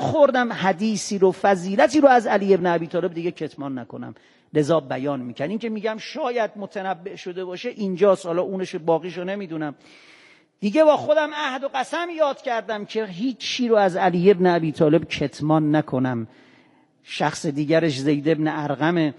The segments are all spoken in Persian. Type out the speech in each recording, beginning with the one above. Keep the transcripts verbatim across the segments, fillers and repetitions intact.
خوردم حدیثی رو، فضیلتی رو از علی ابن ابی طالب دیگه کتمان نکنم. لذا بیان میکنم. این که میگم شاید متنبع شده باشه اینجاست، حالا اونش باقیشو نمیدونم. دیگه با خودم عهد و قسم یاد کردم که هیچ چی رو از علی ابن ابی طالب کتمان نکنم. شخص دیگرش زید ابن ارقم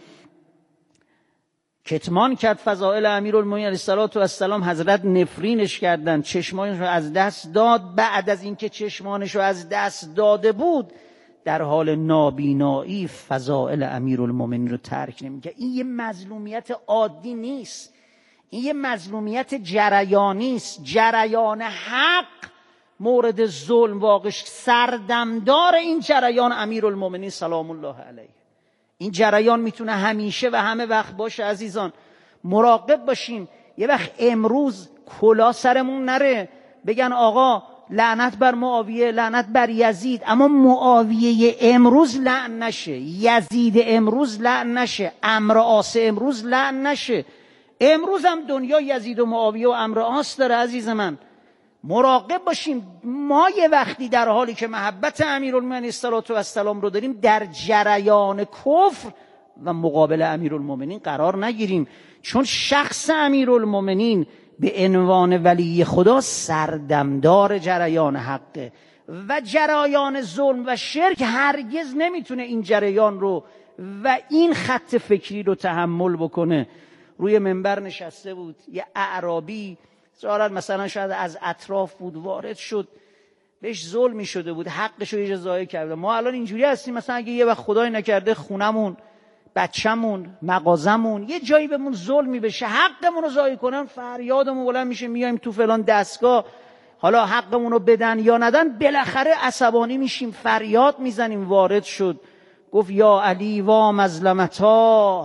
کتمان کرد فضائل امیرالمومنین علیه السلام، حضرت نفرینش کردن، چشمانش رو از دست داد. بعد از اینکه چشمانش رو از دست داده بود در حال نابینایی فضائل امیرالمومنین رو ترک نمی‌کرد. این یه مظلومیت عادی نیست، این یه مظلومیت جریانی است. جریان حق مورد ظلم واقعش، سردمدار این جریان امیرالمومنین سلام الله علیه. این جریان میتونه همیشه و همه وقت باشه. عزیزان مراقب باشیم یه وقت امروز کلا سرمون نره بگن آقا لعنت بر معاویه، لعنت بر یزید، اما معاویه امروز لعن نشه، یزید امروز لعن نشه، عمرو عاص امروز لعن نشه. امروز هم دنیا یزید و معاویه و عمرو عاص داره. عزیز من مراقب باشیم. ما یه وقتی در حالی که محبت امیرالمومنین صلوات و السلام رو داریم در جریان کفر و مقابل امیرالمومنین قرار نگیریم، چون شخص امیرالمومنین به عنوان ولی خدا سردمدار جریان حقه و جریان ظلم و شرک هرگز نمیتونه این جریان رو و این خط فکری رو تحمل بکنه. روی منبر نشسته بود یه اعرابی، ظاهراً مثلا شاید از اطراف بود، وارد شد، بهش ظلمی شده بود، حقش رو یه جا ضایع کرده. ما الان اینجوری هستیم مثلا اگه یه وقت خدای نکرده خونمون، بچه‌مون، مغازمون یه جایی بهمون ظلمی بشه، حقمون رو ضایع کنن، فریادمون بلند میشه، میایم تو فلان دستگاه، حالا حقمون رو بدن یا ندن، بالاخره عصبانی میشیم، فریاد میزنیم. وارد شد گفت یا علی وا مظلمتا.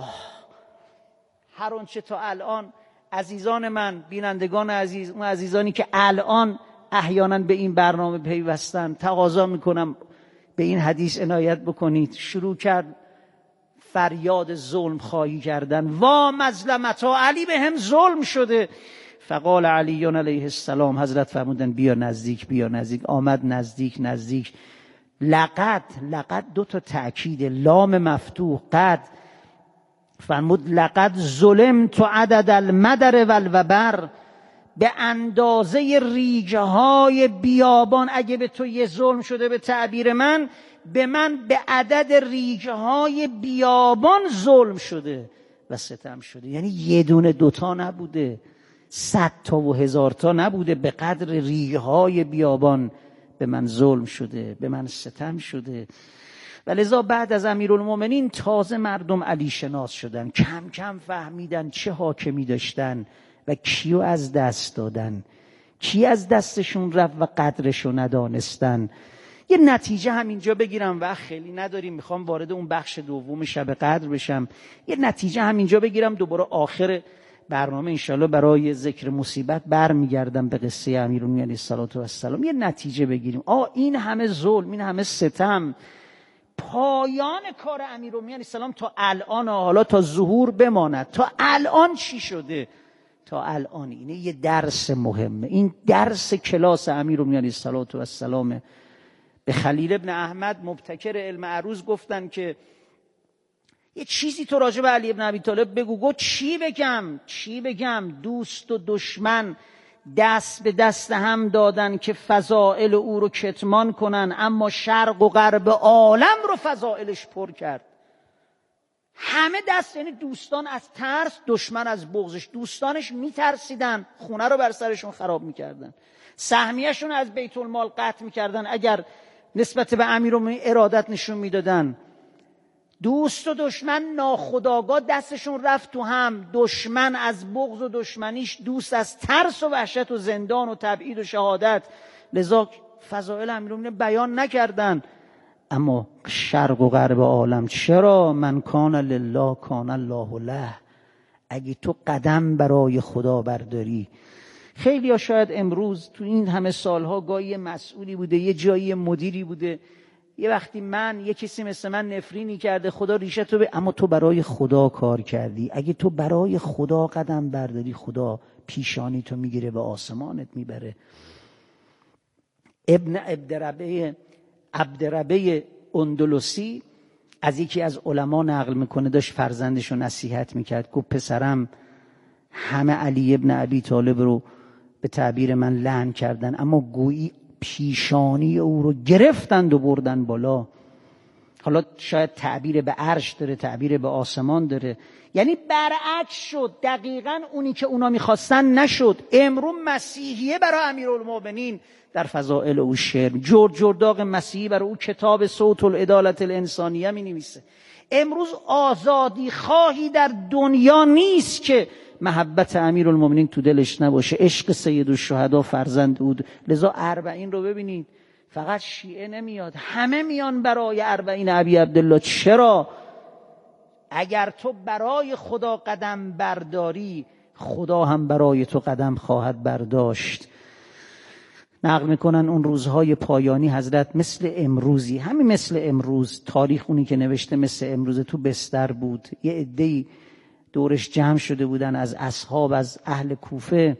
هر اونچه تا الان عزیزان من، بینندگان عزیز، اون عزیزانی که الان احیانا به این برنامه پیوستن، تقاضا میکنم به این حدیث عنایت بکنید. شروع کرد فریاد ظلم خواهی کردن، وا مظلمتا، علی به هم ظلم شده. فقال علی علیه السلام، حضرت فرمودن بیا نزدیک، بیا نزدیک. آمد نزدیک نزدیک لقد، لقد دو تا تأکید، لام مفتوح، قد فرمود لقد ظلمت عدد المدر والوبر، به اندازه ریگه های بیابان. اگه به تو یه ظلم شده به تعبیر من، به من به عدد ریگه های بیابان ظلم شده و ستم شده. یعنی یه دونه دوتا نبوده، صد تا و هزار تا نبوده، به قدر ریگه های بیابان به من ظلم شده، به من ستم شده. و لذا بعد از امیرالمومنین تازه مردم علی شناس شدن، کم کم فهمیدن چه حاکمی داشتن و کیو از دست دادن، کی از دستشون رفت و قدرشو ندانستن. یه نتیجه همینجا بگیرم، وقت خیلی نداریم، میخوام وارد اون بخش دوم شب قدر بشم. یه نتیجه همینجا بگیرم، دوباره آخر برنامه انشالله برای ذکر مصیبت برمیگردم به قصه امیرالمومنین علیه السلام. یه نتیجه بگیریم. آه این همه ظلم، این همه ستم، پایان کار امیرالمومنین علیه السلام تا الان، حالا تا ظهور بماند، تا الان چی شده؟ تا الان اینه یه درس مهمه. این درس کلاس امیرالمومنین علیه السلام. به خلیل ابن احمد مبتکر علم عروض گفتن که یه چیزی تو راجع به علی ابن ابی طالب بگو. گفت چی بگم؟ چی بگم؟ دوست و دشمن دست به دست هم دادن که فضائل او رو کتمان کنن، اما شرق و غرب عالم رو فضائلش پر کرد. همه دست، یعنی دوستان از ترس، دشمن از بغضش. دوستانش میترسیدن، خونه رو بر سرشون خراب میکردن، سهمیه‌شون از بیت المال قطع میکردن اگر نسبت به امیرالمومنین ارادت نشون میدادن. دوست و دشمن ناخودآگاه دستشون رفت تو هم، دشمن از بغض و دشمنیش، دوست از ترس و وحشت و زندان و تبعید و شهادت. لذا فضائل امیرالمومنین بیان نکردن. اما شرق و غرب عالم، چرا؟ من کان لله کان الله له. اگه تو قدم برای خدا برداری. خیلی ها شاید امروز تو این همه سالها گاهی مسئولی بوده، یه جایی مدیری بوده، یه وقتی من یه کسی مثل من نفرینی کرده، خدا ریشه تو به، اما تو برای خدا کار کردی. اگه تو برای خدا قدم برداری، خدا پیشانی تو میگیره به آسمانت میبره. ابن عبدربه عبدربه اندلسی از یکی از علما نقل میکنه، داشت فرزندش رو نصیحت میکرد، گفت پسرم همه علی ابن ابی طالب رو به تعبیر من لعن کردن، اما گویی پیشانی او رو گرفتند و بردن بالا. حالا شاید تعبیر به عرش داره، تعبیر به آسمان داره، یعنی برعکس شد. دقیقاً اونی که اونا میخواستن نشد. امرو مسیحیه برای امیرالمومنین در فضائل او شعر، جورج جرداق مسیحی برای او کتاب صوت العدالت الانسانیه می نویسه. امروز آزادی خواهی در دنیا نیست که محبت امیرالمومنین تو دلش نباشه، عشق سید الشهدا فرزند بود. لذا اربعین رو ببینید، فقط شیعه نمیاد، همه میان برای اربعین ابی عبدالله. چرا؟ اگر تو برای خدا قدم برداری، خدا هم برای تو قدم خواهد برداشت. نقل میکنن اون روزهای پایانی حضرت مثل امروزی، همین مثل امروز، تاریخ اونی که نوشته مثل امروز، تو بستر بود، یه عده‌ای دورش جمع شده بودن از اصحاب، از اهل کوفه،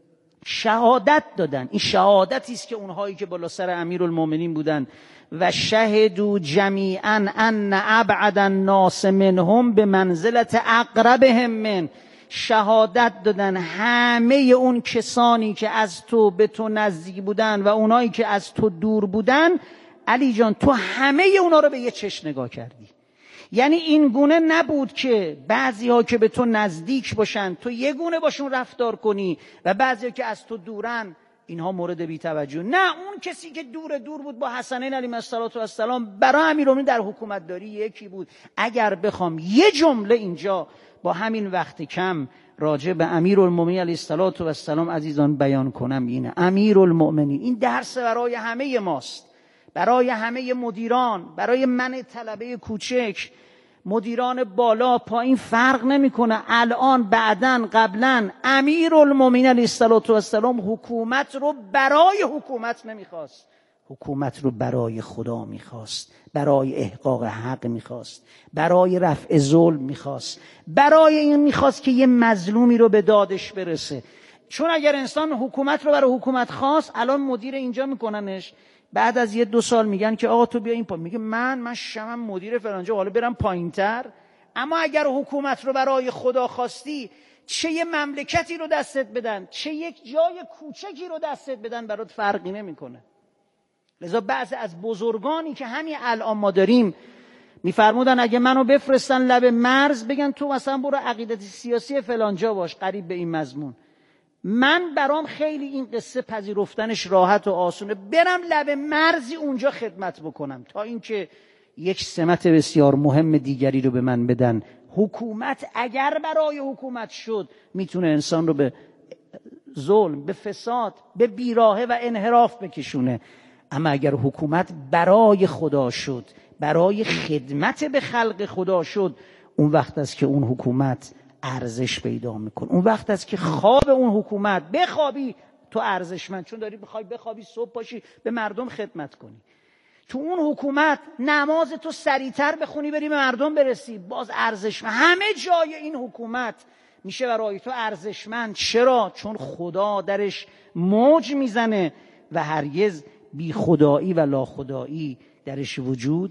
شهادت دادن. این شهادتی است که اونهایی که بالا سر امیرالمومنین بودن و شهدوا جمیعا ان ابعد الناس منهم به منزلت اقربهم من، شهادت دادن همه اون کسانی که از تو به تو نزدیک بودن و اونایی که از تو دور بودن، علی جان تو همه اونا رو به یه چشم نگاه کردی. یعنی این گونه نبود که بعضی ها که به تو نزدیک باشن تو یه گونه باشون رفتار کنی و بعضی ها که از تو دورن اینها مورد بی توجه. نه، اون کسی که دور دور بود با حسنین علیهم السلام برای امیرالمومنین در حکومت داری یکی بود. اگر بخوام یه جمله اینجا با همین وقت کم راجع به امیرالمومنین علیه السلام عزیزان بیان کنم، اینه امیرالمومنین. این درس برای همه ماست، برای همه مدیران، برای من طلبه کوچک، مدیران بالا پایین فرق نمیکنه. الان بعدن قبلا امیرالمومنین علیه السلام حکومت رو برای حکومت نمیخواست، حکومت رو برای خدا میخواست، برای احقاق حق میخواست، برای رفع ظلم میخواست، برای این میخواست که یه مظلومی رو به دادش برسه. چون اگر انسان حکومت رو برای حکومت خواست، الان مدیر اینجا میکننش، بعد از یه دو سال میگن که آقا تو بیا این پایین، میگه من من شمم مدیر فلانجا، حالا برم پایینتر. اما اگر حکومت رو برای خدا خواستی، چه یه مملکتی رو دستت بدن، چه یک جای کوچکی رو دستت بدن، برات فرقی نمیکنه. لذا بعضی از بزرگانی که همین الان ما داریم میفرمودن اگه منو بفرستن لب مرز بگن تو مثلا برو عقیدت سیاسی فلانجا باش، قریب به این مضمون، من برام خیلی این قصه پذیرفتنش راحت و آسونه، برم لب مرزی اونجا خدمت بکنم تا اینکه یک سمت بسیار مهم دیگری رو به من بدن. حکومت اگر برای حکومت شد میتونه انسان رو به ظلم، به فساد، به بیراهه و انحراف بکشونه. اما اگر حکومت برای خدا شد، برای خدمت به خلق خدا شد، اون وقت است که اون حکومت ارزش پیدا میکنه. اون وقت است که خواب اون حکومت، بخوابی تو ارزشمند، چون داری بخوای بخوابی صبح پاشی به مردم خدمت کنی. تو اون حکومت نماز تو سریعتر بخونی بری به مردم برسی، باز ارزشمند. همه جای این حکومت میشه برای تو ارزشمند. چرا؟ چون خدا درش موج میزنه و هرگز بی خدایی و لا خدایی درش وجود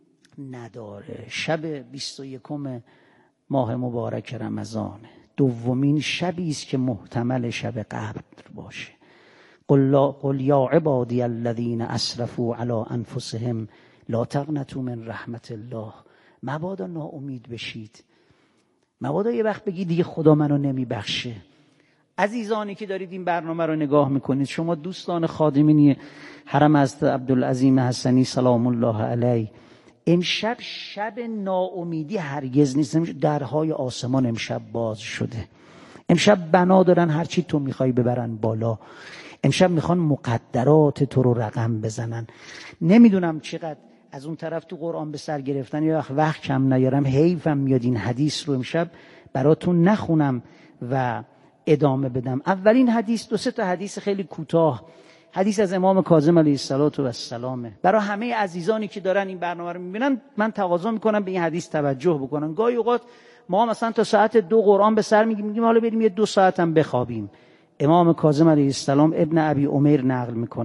نداره. شب بیست و یکم ماه مبارک رمضان، دومین شبی است که محتمل شب قدر باشه. قل, قل یا عبادی الذین اسرفوا علی انفسهم لا تقنطوا من رحمت الله. مبادا ناامید بشید، مبادا یه وقت بگید دیگه خدا منو نمیبخشه. عزیزانی که دارید این برنامه رو نگاه میکنید، شما دوستان خادمین حرم حضرت عبدالعظیم حسنی سلام الله علیه، امشب شب ناامیدی هرگز نیست. درهای آسمان امشب باز شده. امشب بنا دارن هرچی تو میخوای ببرن بالا. امشب میخوان مقدرات تو رو رقم بزنن. نمیدونم چقدر از اون طرف تو قرآن به سر گرفتن، یا وقت وقت کم نیارم، حیفم میاد این حدیث رو امشب براتون نخونم و ادامه بدم. اولین حدیث، دو سه تا حدیث خیلی کوتاه، حدیث از امام کاظم علیه السلام. برای همه عزیزانی که دارن این برنامه رو میبینن من تقاضا میکنم به این حدیث توجه بکنن. گاهی اوقات ما مثلا تا ساعت دو قرآن به سر میگیم، میگیم حالا بریم یه دو ساعت هم بخوابیم. امام کاظم علیه السلام ابن ابی عمیر نقل میکنه،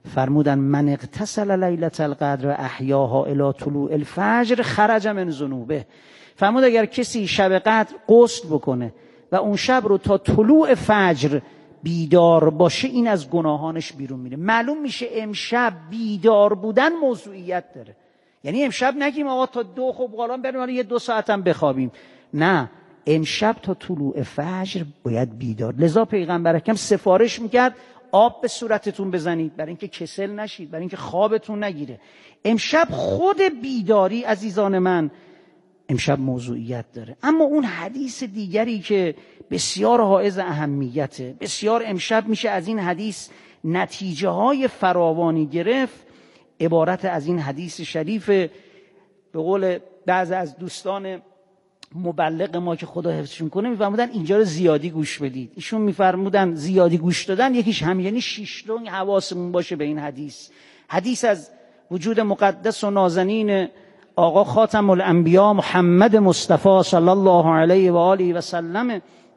فرمودن من اغتسل لیلة القدر و احیاها الی طلوع الفجر خرج من ذنوبه. فرمود اگر کسی شب قدر غسل بکنه و اون شب رو تا طلوع فجر بیدار باشه، این از گناهانش بیرون میره. معلوم میشه امشب بیدار بودن موضوعیت داره. یعنی امشب نگیم آقا تا دو خب قرآن بریم حالا یه دو ساعتم بخوابیم، نه، امشب تا طلوع فجر باید بیدار. لذا پیغمبر اکرم سفارش میکرد آب به صورتتون بزنید برای اینکه کسل نشید، برای اینکه خوابتون نگیره. امشب خود بیداری عزیزان من امشب موضوعیت داره. اما اون حدیث دیگری که بسیار حائز اهمیته، بسیار امشب میشه از این حدیث نتیجه های فراوانی گرفت، عبارت از این حدیث شریف. به قول بعض از دوستان مبلغ ما که خدا حفظشون کنه میفرمودن اینجا رو زیادی گوش بدید. ایشون میفرمودن زیادی گوش دادن یکیش هم یعنی شش لنگ حواسمون باشه به این حدیث. حدیث از وجود مقدس و نازنین آقا خاتم الانبیا محمد مصطفی صلی الله علیه و آله و سلم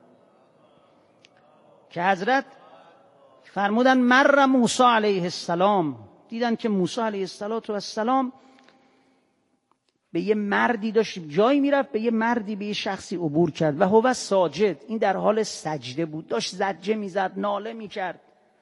که حضرت فرمودن مر موسی علیه السلام، دیدن که موسی علیه السلام به یه مردی داشت جایی میرفت، به یه مردی به یه شخصی عبور کرد و هو ساجد، این در حال سجده بود، داشت زجه میزد، ناله میکرد.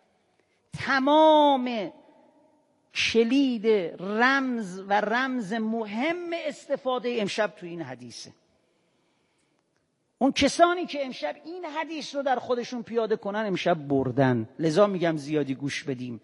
تمام کلید رمز و رمز مهم استفاده امشب تو این حدیثه. اون کسانی که امشب این حدیث رو در خودشون پیاده کنن امشب بردن. لذا میگم زیادی گوش بدیم.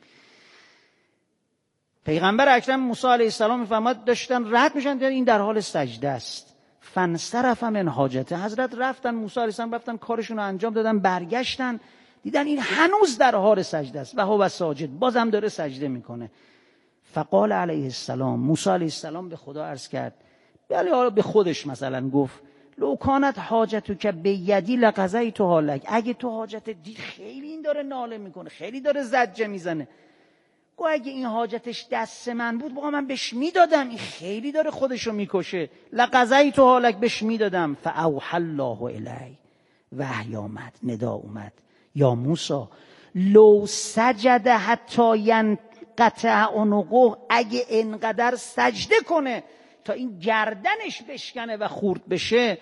پیغمبر اکرم موسی علیه السلام میفرماد داشتن رد میشن، دیدن این در حال سجده است. فانصرف من حاجته، حضرت رفتن، موسی علیه السلام رفتن کارشون رو انجام دادن، برگشتن دیدن این هنوز در حال سجده است و هو ساجد، بازم داره سجده میکنه. فقال علیه السلام، موسی علیه السلام به خدا عرض کرد، بله حالا به خودش مثلا گفت لو کانت حاجتو که به یدی لقضیتها لک، اگه تو حاجت دید خیلی این داره ناله میکنه، خیلی داره زجه میزنه، گو اگه این حاجتش دست من بود با من بهش میدادم، این خیلی داره خودشو میکشه، لقضیتها لک، بهش میدادم. فاوحى الله الی، وحی آمد، ندا اومد، یا موسی لو سجد حتی ینقطع عنقه، اگه انقدر سجده کنه تا این گردنش بشکنه و خورد بشه،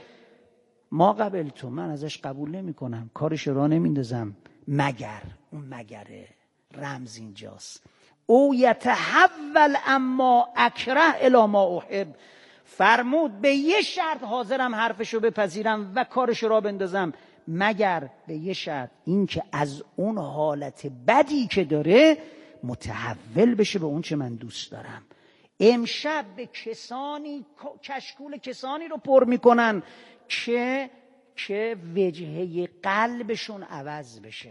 ما قبل تو، من ازش قبول نمی کنم، کارش را نمیندازم، مگر، اون مگره رمز اینجاست، او یتحول اما اکره الی ما احب، فرمود به یه شرط حاضرم حرفشو بپذیرم و کارشو را بندازم، مگر به یه شرط، این که از اون حالت بدی که داره متحول بشه به اون چه من دوست دارم. امشب به کسانی کشکول کسانی رو پر میکنن که که وجهه قلبشون عوض بشه،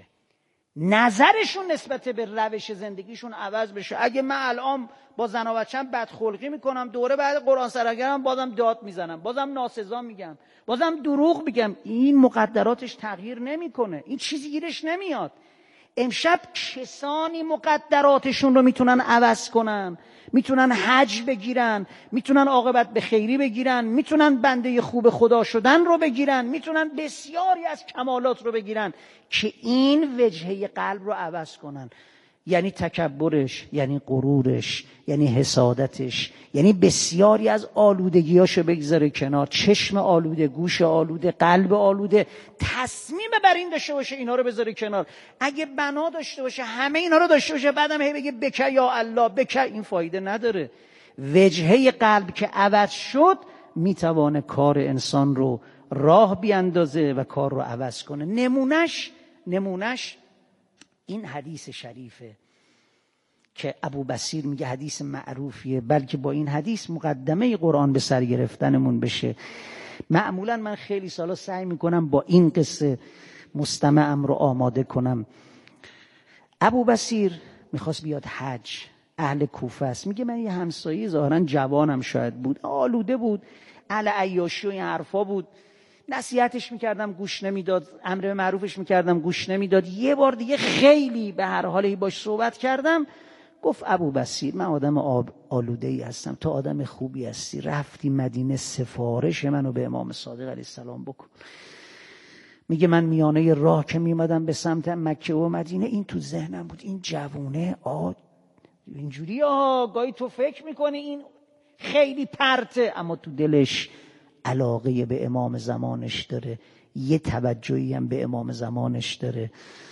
نظرشون نسبت به روش زندگیشون عوض بشه. اگه من الان با زن و بچه‌م بدخلقی میکنم، دوره بعد قرآن سراگرم بازم داد میزنم، بازم ناسزا میگم، بازم دروغ میگم، این مقدراتش تغییر نمیکنه، این چیزی گیرش نمیاد. امشب کسانی مقدراتشون رو میتونن عوض کنن، میتونن حج بگیرن، میتونن عاقبت به خیری بگیرن، میتونن بنده خوب خدا شدن رو بگیرن، میتونن بسیاری از کمالات رو بگیرن که این وجهه قلب رو عوض کنن. یعنی تکبرش، یعنی غرورش، یعنی حسادتش، یعنی بسیاری از آلودگیاشو بگذاره کنار، چشم آلوده، گوش آلوده، قلب آلوده، تصمیم بر این داشته باشه اینا رو بذاره کنار. اگه بنا داشته باشه همه اینا رو داشته باشه، بعدم هی بگه بکه یا الله بکه، این فایده نداره. وجهه قلب که عوض شد میتوانه کار انسان رو راه بیاندازه و کار رو عوض کنه. نمونش نمونش این حدیث شریفه که ابو بصیر میگه حدیث معروفیه، بلکه با این حدیث مقدمه قرآن به سر گرفتنمون بشه. معمولا من خیلی سالا سعی میکنم با این قصه مستمعم رو آماده کنم. ابو بصیر میخواست بیاد حج، اهل کوفه است، میگه من یه همسایه ظاهرا جوانم شاید بود، آلوده بود، اهل عیاشی و این حرفا بود، نصیحتش میکردم گوش نمیداد، امر به معروفش میکردم گوش نمیداد. یه بار دیگه خیلی به هر حالی باش صحبت کردم، گفت ابو بصیر من آدم آب آلوده ای هستم، تو آدم خوبی هستی، رفتی مدینه سفارش منو به امام صادق علیه السلام بکن. میگه من میانه راه که میمدم به سمت مکه و مدینه این تو ذهنم بود، این جوونه آ اینجوری ها گاهی تو فکر میکنی این خیلی پرته، اما تو دلش علاقه به امام زمانش داره، یه توجهی هم به امام زمانش داره.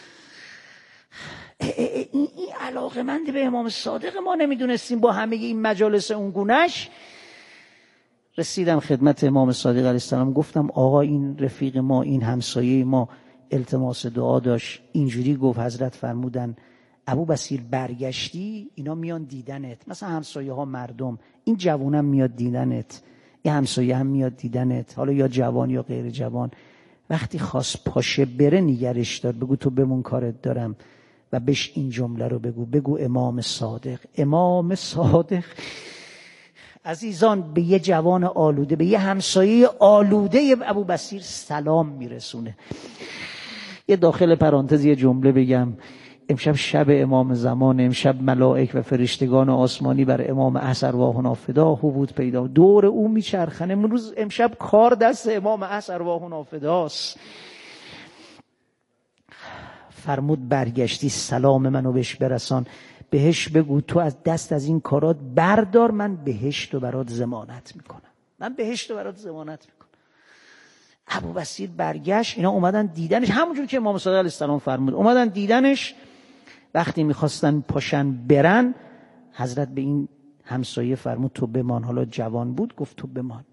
این, این علاقه مند به امام صادق ما نمیدونستیم با همه این مجالس اون گونش. رسیدم خدمت امام صادق علیه السلام، گفتم آقا این رفیق ما، این همسایه ما التماس دعا داشت، اینجوری گفت. حضرت فرمودن ابو بصیر برگشتی اینا میان دیدنت، مثلا همسایه ها مردم، این جوانم میاد دیدنت، این همسایه هم میاد دیدنت، حالا یا جوان یا غیر جوان. وقتی خواست پاشه بره نگرش دار، بگو تو بمون کارت دارم و بهش این جمله رو بگو، بگو امام صادق. امام صادق عزیزان به یه جوان آلوده، به یه همسایه آلوده ابو بصیر سلام میرسونه. یه داخل پرانتز یه جمله بگم، امشب شب امام زمان، امشب ملائک و فرشتگان آسمانی بر امام عصر ارواحنا فدا حبود پیدا، دور او میچرخن. امروز امشب کار دست امام عصر ارواحنا فداست. فرمود برگشتی سلام منو بهش برسان، بهش بگو تو از دست از این کارات بردار، من بهشت رو برات ضمانت میکنم، من بهشت رو برات ضمانت میکنم. ابو بصیر برگشت، اینا اومدن دیدنش، همونجور که امام صادق علیه السلام فرمود اومدن دیدنش. وقتی میخواستن پاشن برن، حضرت به این همسایه فرمود تو بمان. حالا جوان بود، گفت تو بمان،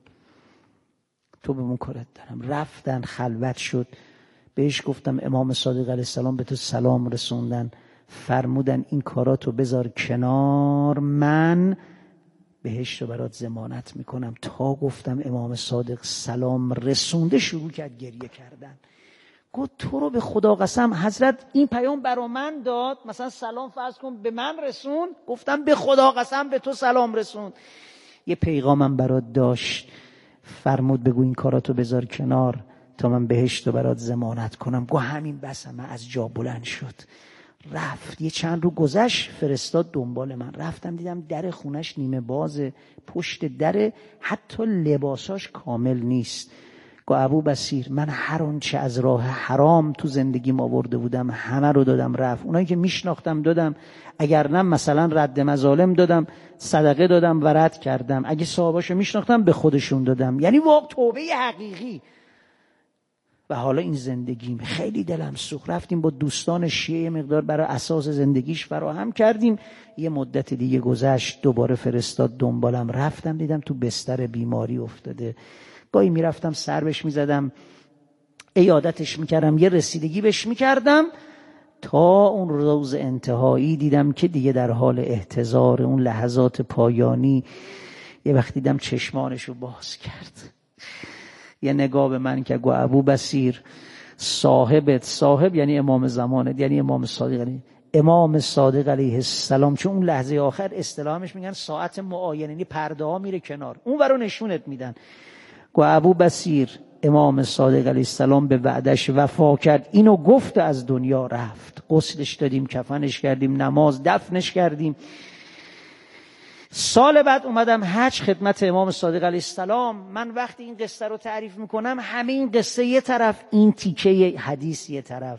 تو بمون کارت دارم. رفتن، خلوت شد، بهش گفتم امام صادق علیه السلام به تو سلام رسوندن، فرمودن این کاراتو بذار کنار، من بهش رو برات ضمانت میکنم. تا گفتم امام صادق سلام رسونده، شروع کرد گریه کردن. گفت تو رو به خدا قسم حضرت این پیام برا من داد، مثلا سلام فرض کن به من رسون، گفتم به خدا قسم به تو سلام رسون. یه پیغامم برات داشت، فرمود بگو این کاراتو بذار کنار تا من بهشت رو برات ضمانت کنم. گو همین بس. من از جا بلند شد رفت. یه چند رو گذشت، فرستاد دنبال من. رفتم دیدم در خونش نیمه بازه، پشت در حتی لباساش کامل نیست. گو ابو بصیر من هر آنچه از راه حرام تو زندگیم آورده بودم همه رو دادم رفت. اونایی که میشناختم دادم، اگر نه مثلا رد مظالم دادم، صدقه دادم و رد کردم. اگه صاحباشو میشناختم به خودشون دادم. یعنی واقع توبه حقیقی. و حالا این زندگیم خیلی دلم سوخت. رفتیم با دوستان شیعه مقدار برای اساس زندگیش فراهم کردیم. یه مدت دیگه گذشت، دوباره فرستاد دنبالم. رفتم دیدم تو بستر بیماری افتاده. گاهی میرفتم سر بهش میزدم، عیادتش میکردم، یه رسیدگی بهش میکردم، تا اون روز انتهایی دیدم که دیگه در حال احتضار. اون لحظات پایانی یه وقت دیدم چشمانشو باز کرد، یه نگاه به من که گو ابو بصیر صاحبت، صاحب یعنی امام زمانت، یعنی امام صادق علیه امام صادق علیه السلام، چون اون لحظه آخر اصطلاحش میگن ساعت معاینه، یعنی پرده ها میره کنار، اون ورا نشونت میدن. گو ابو بصیر امام صادق علیه السلام به وعدش وفا کرد، اینو گفت از دنیا رفت. غسلش دادیم، کفنش کردیم، نماز دفنش کردیم. سال بعد اومدم حج خدمت امام صادق علیه السلام. من وقتی این قصه رو تعریف میکنم، همه این قصه یه طرف، این تیکه حدیث یه طرف.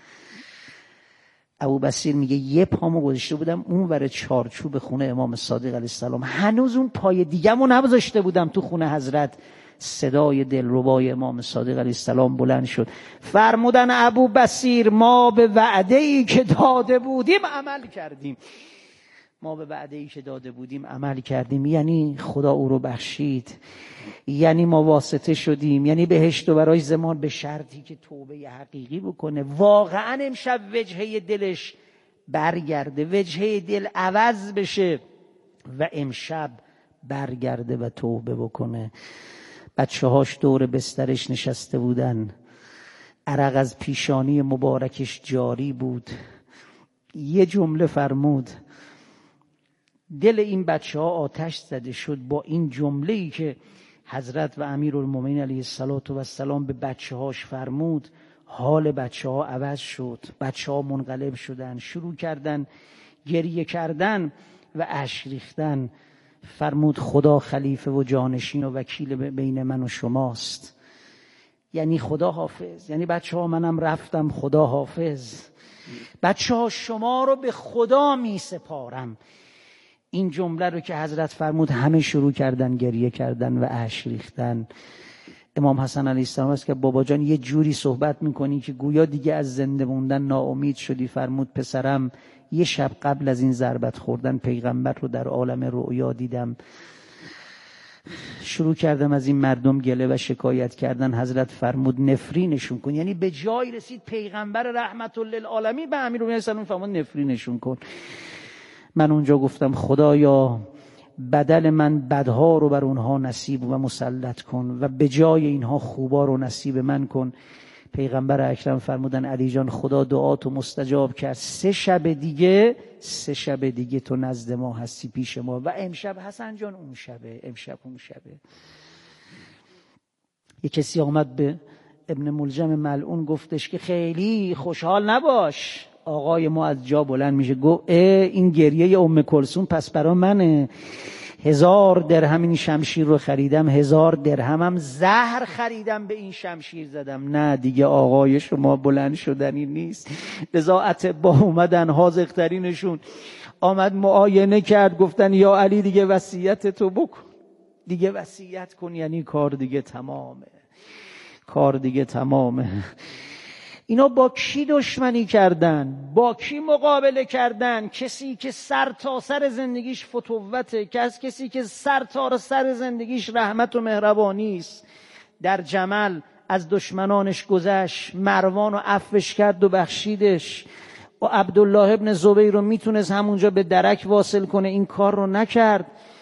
ابو بصیر میگه یه پامو گذاشته بودم اون ور چارچوب خونه امام صادق علیه السلام، هنوز اون پای دیگه‌مو نگذاشته بودم تو خونه حضرت. صدای دلربای امام صادق علیه السلام بلند شد، فرمودن ابو بصیر ما به وعده‌ای که داده بودیم عمل کردیم. ما به وعده‌ای که داده بودیم عمل کردیم، یعنی خدا او رو بخشید، یعنی ما واسطه شدیم، یعنی بهشت و برای زمان، به شرطی که توبه حقیقی بکنه. واقعا امشب وجهه دلش برگرده، وجهه دل عوض بشه و امشب برگرده و توبه بکنه. بچه هاش دور بسترش نشسته بودن، عرق از پیشانی مبارکش جاری بود. یه جمله فرمود، دل این بچه ها آتش زده شد با این جمله‌ای که حضرت و امیرالمومنین علیه السلام به بچه هاش فرمود. حال بچه ها عوض شد، بچه ها منقلب شدن، شروع کردن گریه کردن و اشک ریختن. فرمود خدا خلیفه و جانشین و وکیل بین من و شماست، یعنی خدا حافظ، یعنی بچه ها منم رفتم، خدا حافظ. بچه ها شما رو به خدا می سپارم، این جمله رو که حضرت فرمود همه شروع کردن گریه کردن و اشک ریختن. امام حسن علیه السلام است که بابا جان یه جوری صحبت میکنی که گویا دیگه از زنده موندن ناامید شدی. فرمود پسرم یه شب قبل از این ضربت خوردن پیغمبر رو در عالم رؤیا دیدم، شروع کردم از این مردم گله و شکایت کردن. حضرت فرمود نفرینشون کن. یعنی به جای رسید پیغمبر رحمت للعالمین به امیرالمومنین سلام فرمود نفرینشون کن. من اونجا گفتم خدایا بدل من بدها رو بر اونها نصیب و مسلط کن و به جای اینها خوبا رو نصیب من کن. پیغمبر اکرم فرمودن علی جان خدا دعاتو مستجاب کرد، سه شب دیگه سه شب دیگه تو نزد ما هستی پیش ما و امشب حسن جان اون شبه، امشب اون شبه. یه کسی آمد به ابن ملجم ملعون گفتش که خیلی خوشحال نباش. آقای ما از جا بلند میشه گفت این گریه ام کلثوم پس برا منه. هزار درهم این شمشیر رو خریدم، هزار درهمم زهر خریدم به این شمشیر زدم. نه دیگه آقای شما بلند شدنی نیست. لذا اتبا اومدن، حاذق‌ترینشون آمد معاینه کرد، گفتن یا علی دیگه وصیت تو بکن، دیگه وصیت کن، یعنی کار دیگه تمامه، کار دیگه تمامه. اینا با کی دشمنی کردن؟ با کی مقابله کردن؟ کسی که سر تا سر زندگیش فتوته، کسی که سر تا سر زندگیش رحمت و مهربانی است. در جمل از دشمنانش گذشت، مروان رو عفوش کرد و بخشیدش. و عبدالله ابن زبیر رو میتونست همونجا به درک واصل کنه، این کار رو نکرد.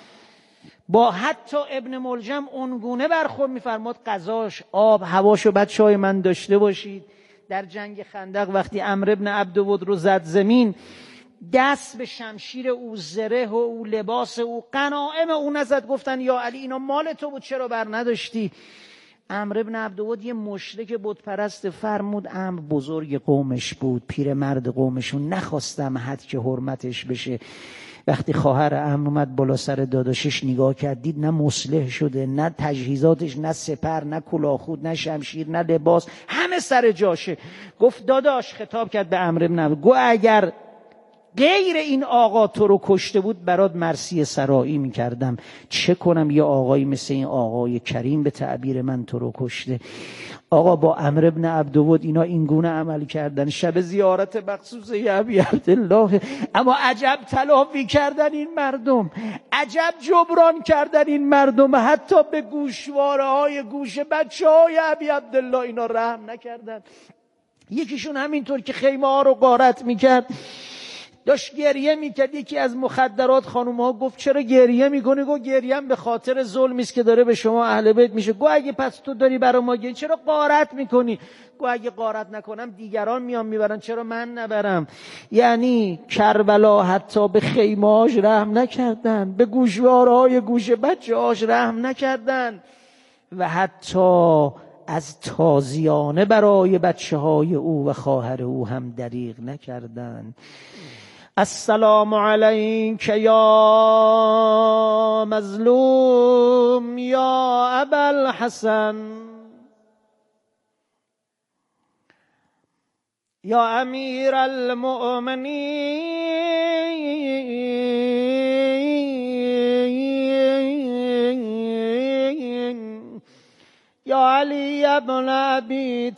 با حتی ابن ملجم اونگونه برخورد میفرماد غذاش آب هواشو بچهای من داشته باشید. در جنگ خندق وقتی عمرو ابن عبدود رو زد زمین، دست به شمشیر او، زره و او، لباس او، غنایم او نزد. گفتن یا علی اینا مال تو بود چرا بر نداشتی؟ عمرو ابن عبدود یه مشرک بت پرست فرمود عمرو بزرگ قومش بود، پیرمرد قومشون، نخواستم حد که حرمتش بشه. وقتی خواهر عمرو اومد بالا سر داداشش نگاه کرد، دید نه مصلح شده، نه تجهیزاتش، نه سپر، نه کلاهخود، نه شمشیر، نه لباس، همه سر جاشه. گفت داداش، خطاب کرد به عمرو بن عبد، گو اگر غیر این آقا تو رو کشته بود برات مرثیه سرایی میکردم، چه کنم یه آقایی مثل این آقای کریم به تعبیر من تو رو کشته. آقا با عمرو بن عبدود اینا این گونه عمل کردن. شب زیارت مخصوصه ابی عبدالله، اما عجب تلافی کردن این مردم، عجب جبران کردن این مردم. حتی به گوشواره های گوش بچه های ابی عبدالله اینا رحم نکردن. یکیشون همینطور که خیمه ها رو غارت میکرد داشت گریه میکرد. یکی از مخدرات خانوم ها گفت چرا گریه میکنی؟ گفت گریم به خاطر ظلمی است که داره به شما اهل بیت میشه. گفت اگه پس تو داری برای ما گریه چرا غارت میکنی؟ گفت اگه غارت نکنم دیگران میان میبرن، چرا من نبرم؟ یعنی کربلا حتی به خیمه‌هاش رحم نکردن، به گوشوارهای گوش بچه‌هاش رحم نکردن و حتی از تازیانه برای بچه‌های او و خواهر او هم دریغ نکردن. السلام علیک یا مظلوم یا ابوالحسن یا امیر المؤمنین یا علی ابن ابی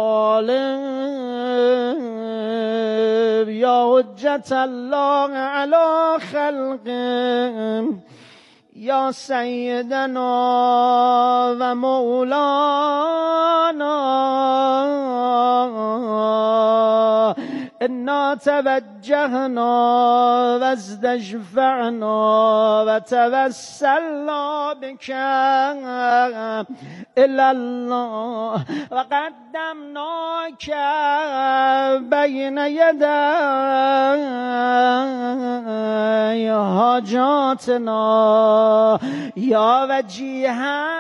طالب یا حجت الله علی خلقه یا سیدنا و مولانا انا توجهنا و ازدشفعنا و توسلنا بک الی الله و قدمناک بین یدی حاجاتنا یا وجیها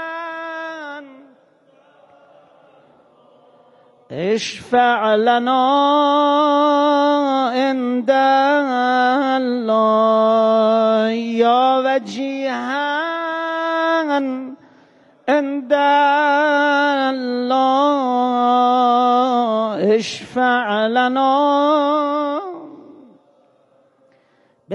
اشفع لنا عند الله یا وجیها عند الله اشفع لنا.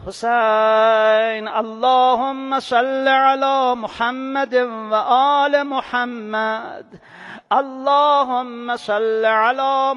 حسین اللهم صل علی محمد و آل محمد. اللهم صل علی